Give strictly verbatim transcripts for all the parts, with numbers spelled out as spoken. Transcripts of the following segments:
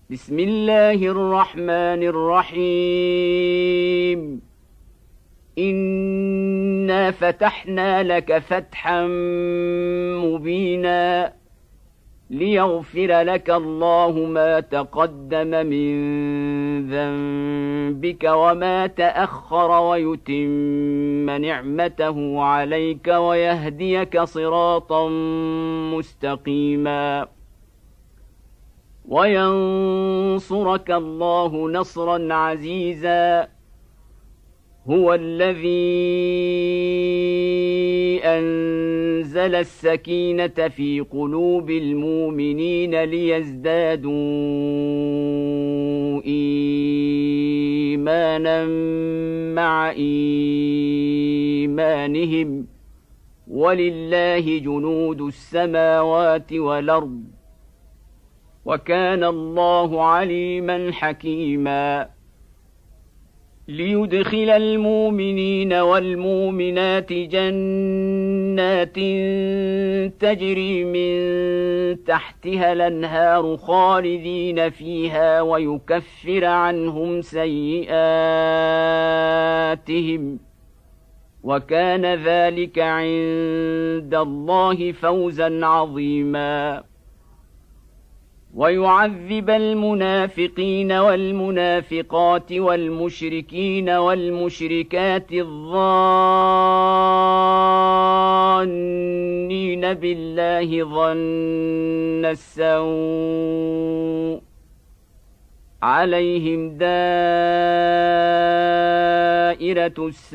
بسم الله الرحمن الرحيم إنا فتحنا لك فتحا مبينا ليغفر لك الله ما تقدم من ذنبك وما تأخر ويتم نعمته عليك ويهديك صراطا مستقيما وينصرك الله نصرا عزيزا هو الذي أنزل السكينة في قلوب المؤمنين ليزدادوا إيمانا مع إيمانهم ولله جنود السماوات والأرض وكان الله عليما حكيما ليدخل المؤمنين والمؤمنات جنات تجري من تحتها الأنهار خالدين فيها ويكفر عنهم سيئاتهم وكان ذلك عند الله فوزا عظيما ويعذب المنافقين والمنافقات والمشركين والمشركات الظانين بالله ظن السوء عليهم دائرة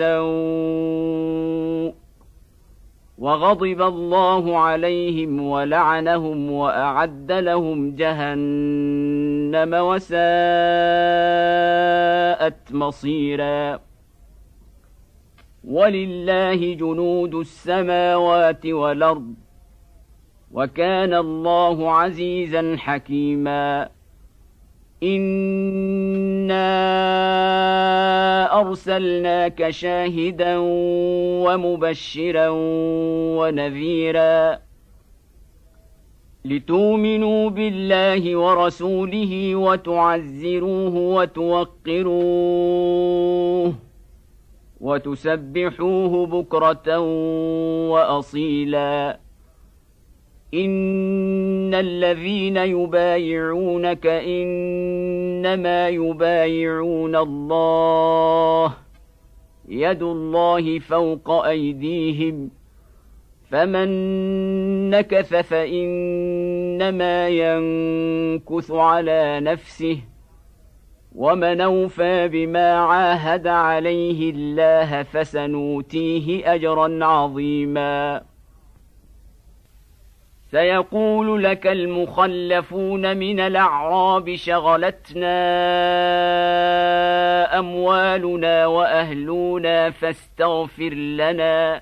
السوء وغضب الله عليهم ولعنهم وأعد لهم جهنم وساءت مصيرا ولله جنود السماوات والأرض وكان الله عزيزا حكيما إنا أرسلناك شاهدا ومبشرا ونذيرا لتؤمنوا بالله ورسوله وتعزروه وتوقروه وتسبحوه بكرة وأصيلا إن الذين يبايعونك إنما يبايعون الله يد الله فوق أيديهم فمن نكث فإنما ينكث على نفسه ومن أوفى بما عاهد عليه الله فسنؤتيه أجرا عظيما سيقول لك المخلفون من الأعراب شغلتنا أموالنا وأهلنا فاستغفر لنا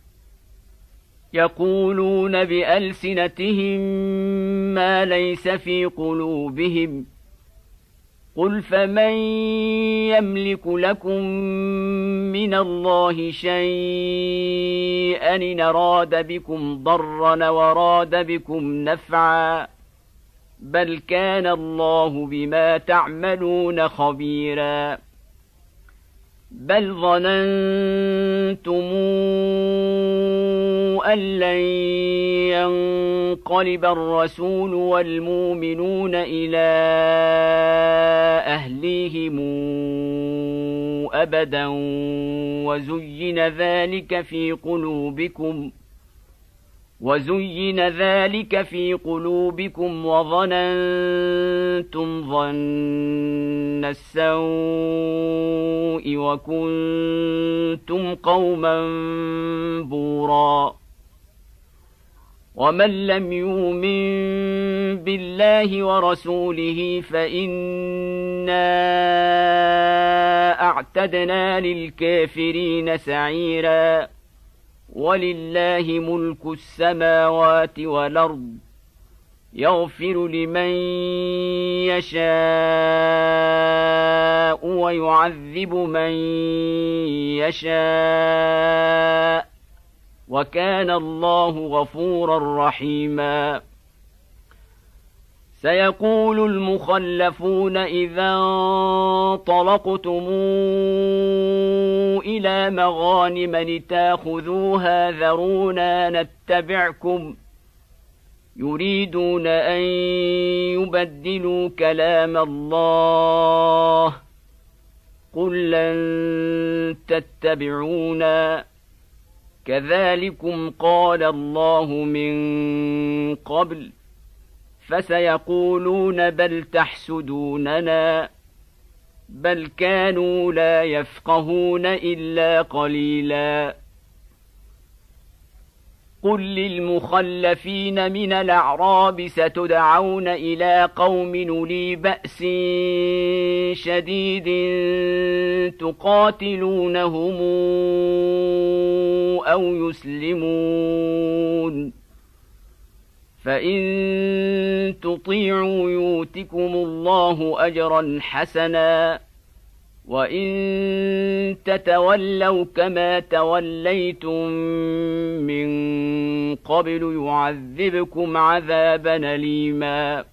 يقولون بألسنتهم ما ليس في قلوبهم قل فمن يملك لكم من الله شيئا إن أراد بكم ضرا وراد بكم نفعا بل كان الله بما تعملون خبيرا بل ظننتم أن لن ينقلب الرسول والمؤمنون إلى أهليهم أبدا وزين ذلك في قلوبكم وزين ذلك في قلوبكم وظننتم ظن السوء وكنتم قوما بورا ومن لم يؤمن بالله ورسوله فإنا أعتدنا للكافرين سعيرا ولله ملك السماوات والأرض يغفر لمن يشاء ويعذب من يشاء وكان الله غفورا رحيما سيقول المخلفون إذا انطلقتم إلى مغانم لتاخذوها ذرونا نتبعكم يريدون أن يبدلوا كلام الله قل لن تتبعونا كذلكم قال الله من قبل فسيقولون بل تحسدوننا بل كانوا لا يفقهون إلا قليلا قل للمخلفين من الأعراب ستدعون إلى قوم أولي بأس شديد تقاتلونهم أو يسلمون فإن تطيعوا يؤتكم الله أجرا حسنا وإن تتولوا كما توليتم من قبل يعذبكم عذابا أليما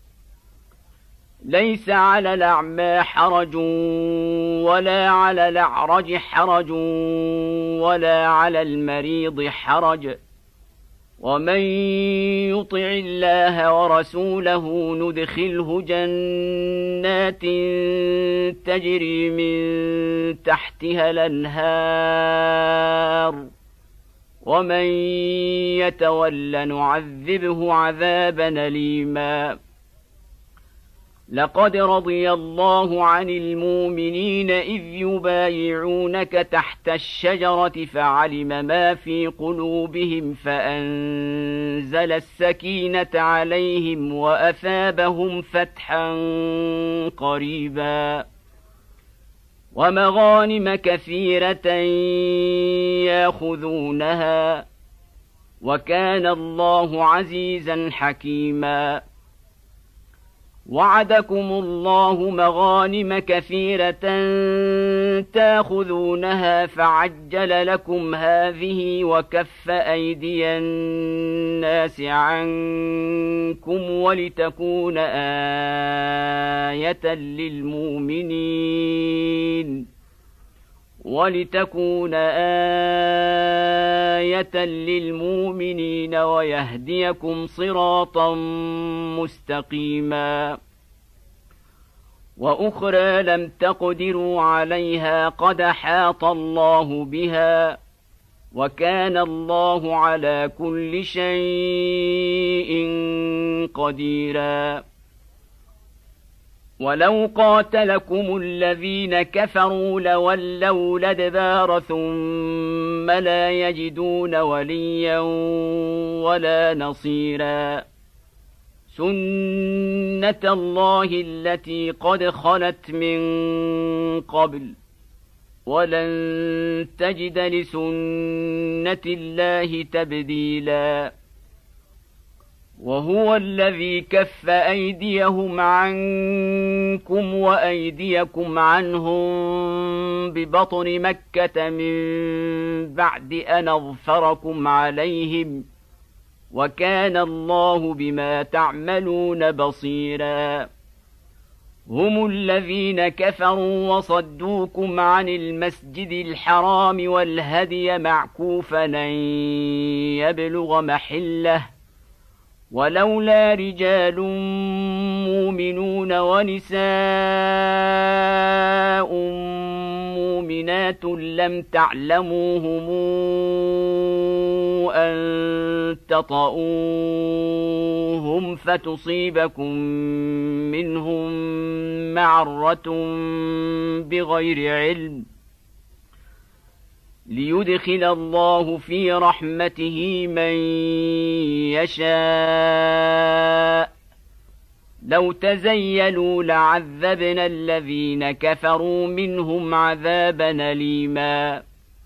ليس على الأعمى حرج ولا على الأعرج حرج ولا على المريض حرج ومن يطع الله ورسوله ندخله جنات تجري من تحتها الأنهار ومن يتول نعذبه عذابا أليما لقد رضي الله عن المؤمنين إذ يبايعونك تحت الشجرة فعلم ما في قلوبهم فأنزل السكينة عليهم وأثابهم فتحا قريبا ومغانم كثيرة ياخذونها وكان الله عزيزا حكيما وعدكم الله مغانم كثيرة تاخذونها فعجل لكم هذه وكف أيدي الناس عنكم ولتكون آية للمؤمنين ولتكون آية للمؤمنين ويهديكم صراطا مستقيما وأخرى لم تقدروا عليها قد أحاط الله بها وكان الله على كل شيء قديرا ولو قاتلكم الذين كفروا لولوا الأدبار ثم لا يجدون وليا ولا نصيرا سنة الله التي قد خلت من قبل ولن تجد لسنة الله تبديلا وهو الذي كف أيديهم عنكم وأيديكم عنهم ببطن مكة من بعد أن أظفركم عليهم وكان الله بما تعملون بصيرا هم الذين كفروا وصدوكم عن المسجد الحرام والهدي معكوفا أن يبلغ محله ولولا رجال مؤمنون ونساء مؤمنات لم تعلموهم أن تطؤوهم فتصيبكم منهم معرة بغير علم ليدخل الله في رحمته من يشاء لو تزيلوا لعذبنا الذين كفروا منهم عذابا أليما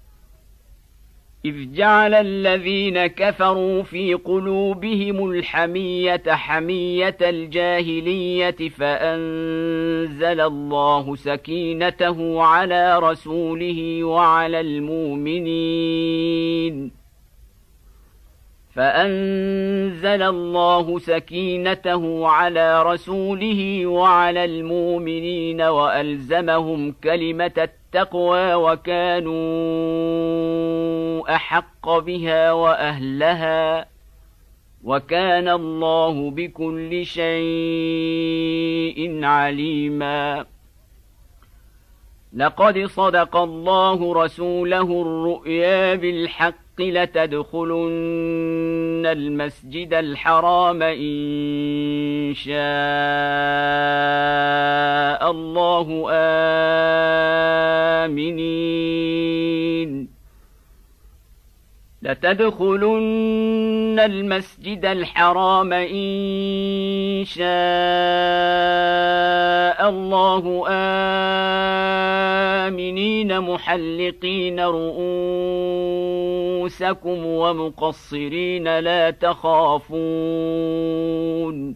إذ جعل الذين كفروا في قلوبهم الحمية حمية الجاهلية فأنزل الله سكينته على رسوله وعلى المؤمنين فأنزل الله سكينته على رسوله وعلى المؤمنين وألزمهم كلمة التقوى وكانوا أحق بها وأهلها وكان الله بكل شيء عليما. لقد صدق الله رسوله الرؤيا بالحق لتدخلن المسجد الحرام إن شاء الله آمنين لتدخلن المسجد الحرام إن شاء الله آمنين محلقين رؤوسكم ومقصرين لا تخافون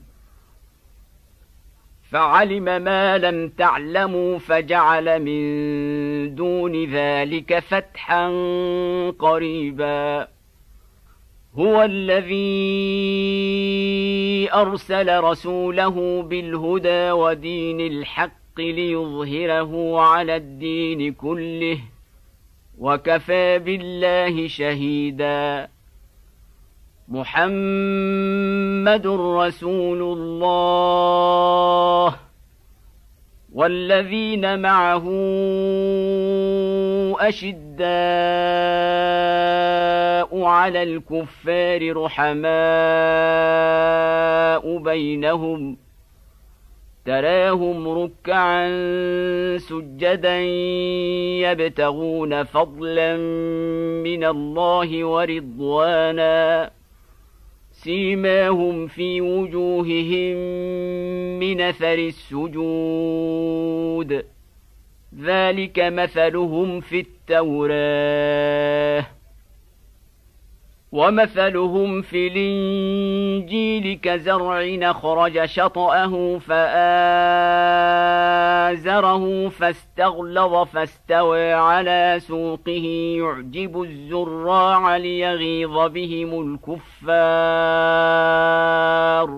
فعلم ما لم تعلموا فجعل من دون ذلك فتحا قريبا. هو الذي أرسل رسوله بالهدى ودين الحق ليظهره على الدين كله وكفى بالله شهيدا. محمد رسول الله والذين معه أشداء على الكفار رحماء بينهم تراهم ركعا سجدا يبتغون فضلا من الله ورضوانا سيماهم في وجوههم من أثر السجود ذلك مثلهم في التوراة ومثلهم في الإنجيل كزرع أخرج شطأه فآزره فاستغلظ فاستوى على سوقه يعجب الزراع ليغيظ بهم الكفار.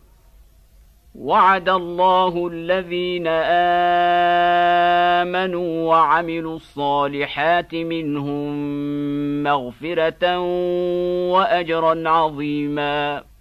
وعد الله الذين آمنوا وعملوا الصالحات منهم مغفرة وأجرا عظيما.